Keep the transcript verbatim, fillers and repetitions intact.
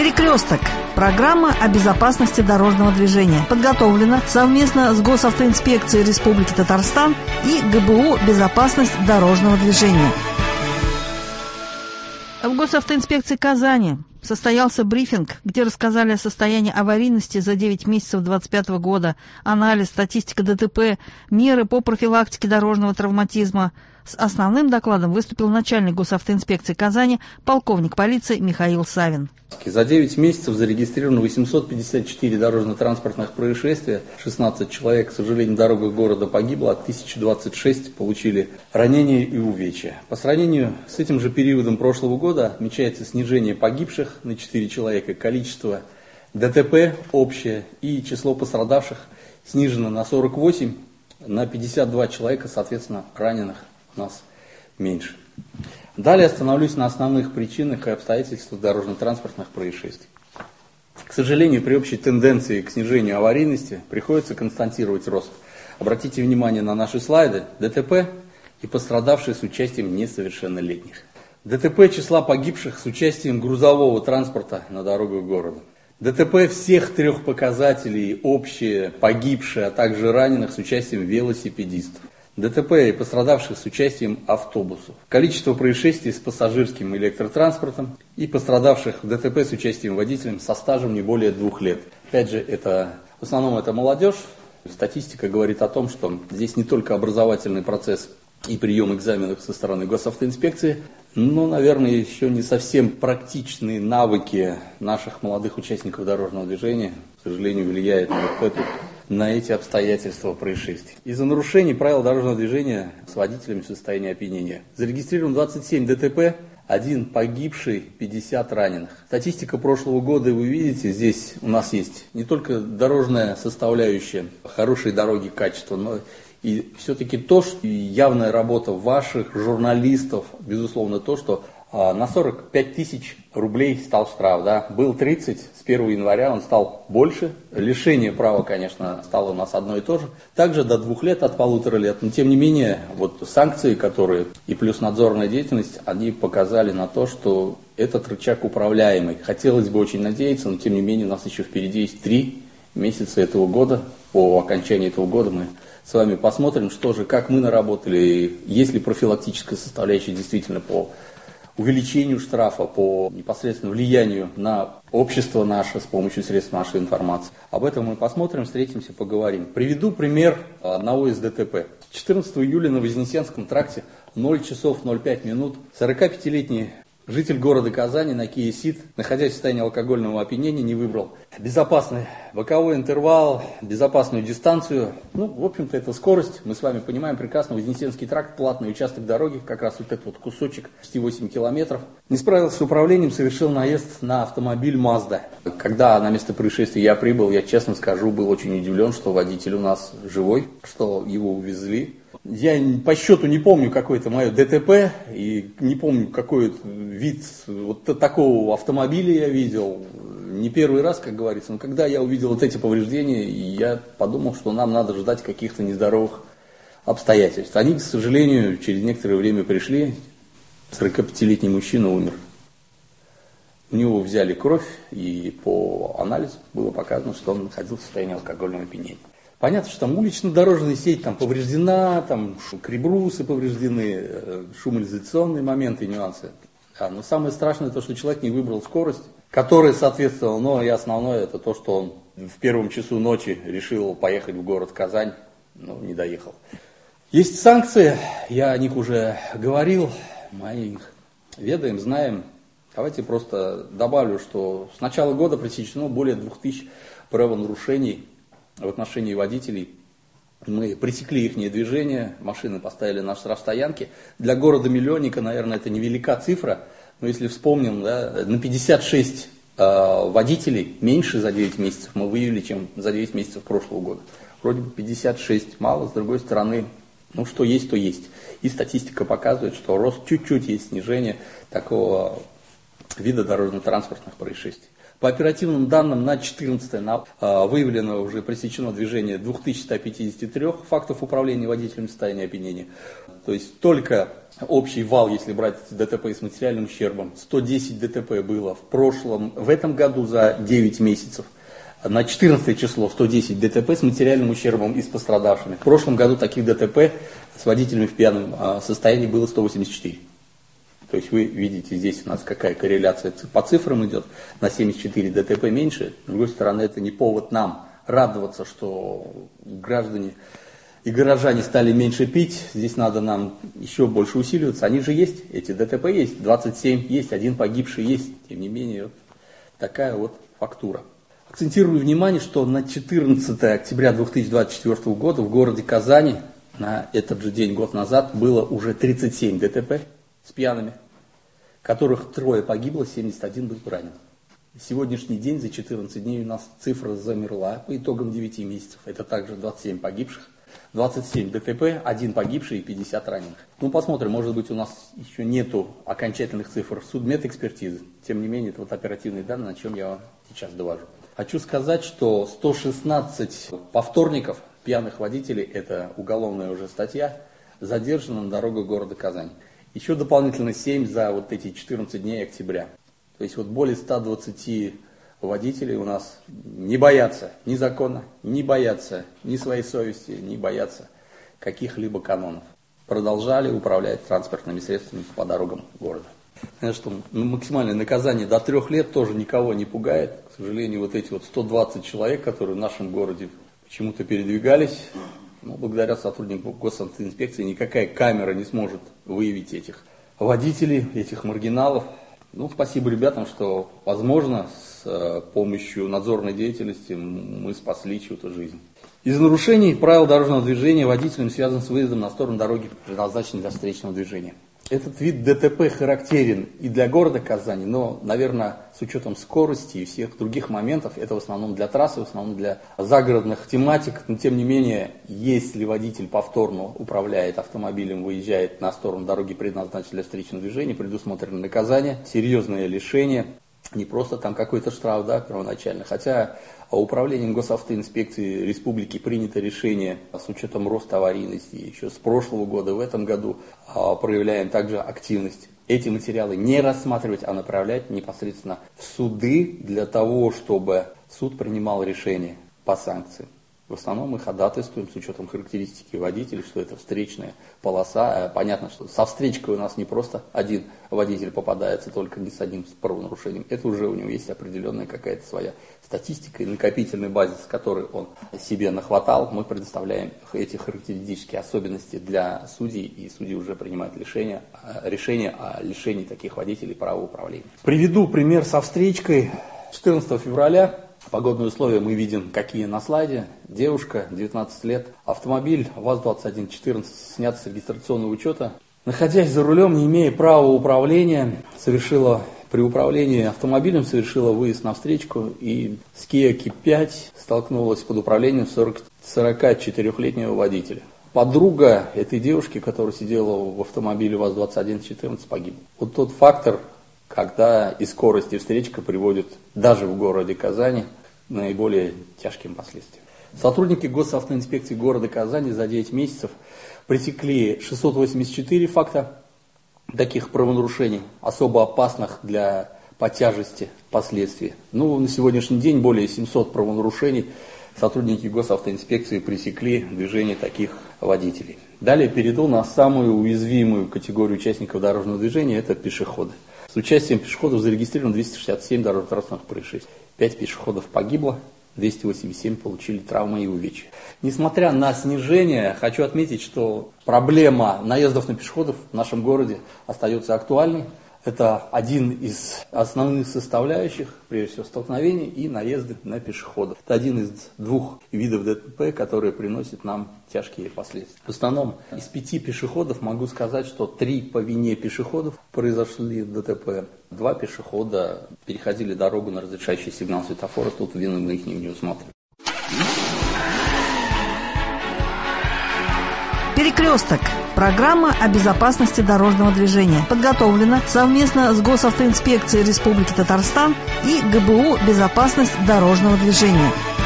Перекресток. Программа о безопасности дорожного движения. Подготовлена совместно с Госавтоинспекцией Республики Татарстан и ГБУ «Безопасность дорожного движения». В Госавтоинспекции Казани состоялся брифинг, где рассказали о состоянии аварийности за девять месяцев две тысячи двадцать пятого года, анализ, статистика ДТП, меры по профилактике дорожного травматизма. С основным докладом выступил начальник Госавтоинспекции Казани, полковник полиции Михаил Савин. За девять месяцев зарегистрировано восемьсот пятьдесят четыре дорожно-транспортных происшествия, шестнадцать человек, к сожалению, на дорогах города погибло, а тысяча двадцать шесть получили ранения и увечья. По сравнению с этим же периодом прошлого года отмечается снижение погибших на четыре человека, количество ДТП общее и число пострадавших снижено на сорок восемь, на пятьдесят два человека, соответственно, раненых у нас меньше. Далее остановлюсь на основных причинах и обстоятельствах дорожно-транспортных происшествий. К сожалению, при общей тенденции к снижению аварийности приходится констатировать рост. Обратите внимание на наши слайды: ДТП и пострадавшие с участием несовершеннолетних. ДТП числа погибших с участием грузового транспорта на дорогах города. ДТП всех трех показателей, общие, погибшие, а также раненых с участием велосипедистов. ДТП и пострадавших с участием автобусов. Количество происшествий с пассажирским электротранспортом и пострадавших в ДТП с участием водителем со стажем не более двух лет. Опять же, это, в основном это молодежь. Статистика говорит о том, что здесь не только образовательный процесс и прием экзаменов со стороны Госавтоинспекции, но, наверное, еще не совсем практичные навыки наших молодых участников дорожного движения, к сожалению, влияют на вот эту на эти обстоятельства происшествий. Из-за нарушений правил дорожного движения с водителями в состоянии опьянения зарегистрировано двадцать семь ДТП, один погибший, пятьдесят раненых. Статистика прошлого года, вы видите, здесь у нас есть не только дорожная составляющая, хорошие дороги, качество, но и все-таки то, что явная работа ваших журналистов, безусловно, то, что на сорок пять тысяч рублей стал штраф, да, был тридцать, с первого января он стал больше, лишение права, конечно, стало у нас одно и то же, также до двух лет, от полутора лет, но тем не менее, вот санкции, которые и плюс надзорная деятельность, они показали на то, что этот рычаг управляемый. Хотелось бы очень надеяться, но тем не менее, у нас еще впереди есть три месяца этого года, по окончании этого года мы с вами посмотрим, что же, как мы наработали, есть ли профилактическая составляющая действительно по увеличению штрафа, по непосредственному влиянию на общество наше с помощью средств массовой информации. Об этом мы посмотрим, встретимся, поговорим. Приведу пример одного из ДТП. четырнадцатого июля на Вознесенском тракте ноль часов ноль пять минут сорокапятилетний житель города Казани на Kia Ceed, находясь в состоянии алкогольного опьянения, не выбрал безопасный боковой интервал, безопасную дистанцию. Ну, в общем-то, это скорость. Мы с вами понимаем прекрасно, Вознесенский тракт, платный участок дороги, как раз вот этот вот кусочек, почти восемь километров. Не справился с управлением, совершил наезд на автомобиль Mazda. Когда на место происшествия я прибыл, я честно скажу, был очень удивлен, что водитель у нас живой, что его увезли. Я по счету не помню какое-то мое ДТП, и не помню, какой вид вот такого автомобиля я видел. Не первый раз, как говорится, но когда я увидел вот эти повреждения, я подумал, что нам надо ждать каких-то нездоровых обстоятельств. Они, к сожалению, через некоторое время пришли, сорокапятилетний мужчина умер. У него взяли кровь, и по анализу было показано, что он находился в состоянии алкогольного опьянения. Понятно, что там улично-дорожная сеть там повреждена, там крибрусы повреждены, шумоизоляционные моменты и нюансы. А, но самое страшное то, что человек не выбрал скорость, которая соответствовала, но и основное это то, что он в первом часу ночи решил поехать в город Казань, но не доехал. Есть санкции, я о них уже говорил, мы их ведаем, знаем. Давайте просто добавлю, что с начала года пресечено более двух тысяч правонарушений в отношении водителей. Мы пресекли их движение, машины поставили на штрафстоянки. Для города-миллионника, наверное, это невелика цифра, но если вспомним, да, на пятьдесят шесть э, водителей меньше за девять месяцев мы выявили, чем за девять месяцев прошлого года. Вроде бы пятьдесят шесть мало, с другой стороны, ну что есть, то есть. И статистика показывает, что рост чуть-чуть есть снижение такого вида дорожно-транспортных происшествий. По оперативным данным на четырнадцатое на, а, выявлено уже пресечено движение две тысячи сто пятьдесят три фактов управления водителем в состоянии опьянения. То есть только общий вал, если брать ДТП с материальным ущербом, сто десять ДТП было в прошлом, в этом году за девять месяцев. На четырнадцатое число сто десять ДТП с материальным ущербом и с пострадавшими. В прошлом году таких ДТП с водителями в пьяном состоянии было сто восемьдесят четыре. То есть вы видите, здесь у нас какая корреляция по цифрам идет. На семьдесят четыре ДТП меньше. С другой стороны, это не повод нам радоваться, что граждане и горожане стали меньше пить. Здесь надо нам еще больше усиливаться. Они же есть, эти ДТП есть, двадцать семь есть, один погибший есть. Тем не менее, вот такая вот фактура. Акцентирую внимание, что на четырнадцатое октября две тысячи двадцать четвёртого года в городе Казани на этот же день, год назад, было уже тридцать семь ДТП с пьяными, которых трое погибло, семьдесят один был ранен. Сегодняшний день за четырнадцать дней у нас цифра замерла по итогам девяти месяцев. Это также двадцать семь погибших, двадцать семь ДТП, один погибший и пятьдесят раненых. Ну, посмотрим, может быть, у нас еще нету окончательных цифр судмедэкспертизы. Тем не менее, это вот оперативные данные, на чем я вам сейчас довожу. Хочу сказать, что сто шестнадцать повторников, пьяных водителей, это уголовная уже статья, задержано на дорогах города Казань. Еще дополнительно семь за вот эти четырнадцать дней октября. То есть вот более ста двадцати водителей у нас не боятся ни закона, не боятся ни своей совести, не боятся каких-либо канонов. Продолжали управлять транспортными средствами по дорогам города. Конечно, максимальное наказание до трех лет тоже никого не пугает. К сожалению, вот эти вот сто двадцать человек, которые в нашем городе почему-то передвигались, ну, благодаря сотрудникам госавтоинспекции никакая камера не сможет выявить этих водителей, этих маргиналов. Ну, спасибо ребятам, что, возможно, с помощью надзорной деятельности мы спасли чью-то жизнь. Из нарушений правил дорожного движения водителям связан с выездом на сторону дороги, предназначенной для встречного движения. Этот вид ДТП характерен и для города Казани, но, наверное, с учетом скорости и всех других моментов, это в основном для трассы, в основном для загородных тематик. Но, тем не менее, если водитель повторно управляет автомобилем, выезжает на сторону дороги, предназначенной для встречного движения, предусмотрено наказание, серьезное лишение. Не просто там какой-то штраф, да, первоначально, хотя управлением госавтоинспекции республики принято решение с учетом роста аварийности еще с прошлого года, в этом году проявляем также активность. Эти материалы не рассматривать, а направлять непосредственно в суды для того, чтобы суд принимал решение по санкциям. В основном мы ходатайствуем с учетом характеристики водителя, что это встречная полоса. Понятно, что со встречкой у нас не просто один водитель попадается, только не с одним правонарушением. Это уже у него есть определенная какая-то своя статистика и накопительный базис, который он себе нахватал. Мы предоставляем эти характеристические особенности для судей, и судьи уже принимают решение, решение о лишении таких водителей права управления. Приведу пример со встречкой. четырнадцатого февраля. Погодные условия мы видим, какие на слайде. Девушка, девятнадцать лет, автомобиль ВАЗ двадцать один четырнадцать снят с регистрационного учета. Находясь за рулем, не имея права управления, совершила при управлении автомобилем совершила выезд на встречку и с Kia Ки пять столкнулась под управлением сорокачетырёхлетнего водителя. Подруга этой девушки, которая сидела в автомобиле ВАЗ двадцать один четырнадцать, погибла. Вот тот фактор, когда и скорость, и встречка приводят даже в городе Казани к наиболее тяжким последствиям. Сотрудники госавтоинспекции города Казани за девять месяцев пресекли шестьсот восемьдесят четыре факта таких правонарушений, особо опасных для по тяжести последствий. Ну, на сегодняшний день более семисот правонарушений сотрудники госавтоинспекции пресекли движение таких водителей. Далее перейду на самую уязвимую категорию участников дорожного движения, это пешеходы. С участием пешеходов зарегистрировано двести шестьдесят семь дорожно-транспортных происшествий. пять пешеходов погибло, двести восемьдесят семь получили травмы и увечья. Несмотря на снижение, хочу отметить, что проблема наездов на пешеходов в нашем городе остается актуальной. Это один из основных составляющих, прежде всего, столкновений и наезды на пешеходов. Это один из двух видов ДТП, которые приносят нам тяжкие последствия. В основном из пяти пешеходов могу сказать, что три по вине пешеходов произошли ДТП. Два пешехода переходили дорогу на разрешающий сигнал светофора, тут вину мы их не усматриваем. «Перекресток» – программа о безопасности дорожного движения. Подготовлена совместно с Госавтоинспекцией Республики Татарстан и ГБУ «Безопасность дорожного движения».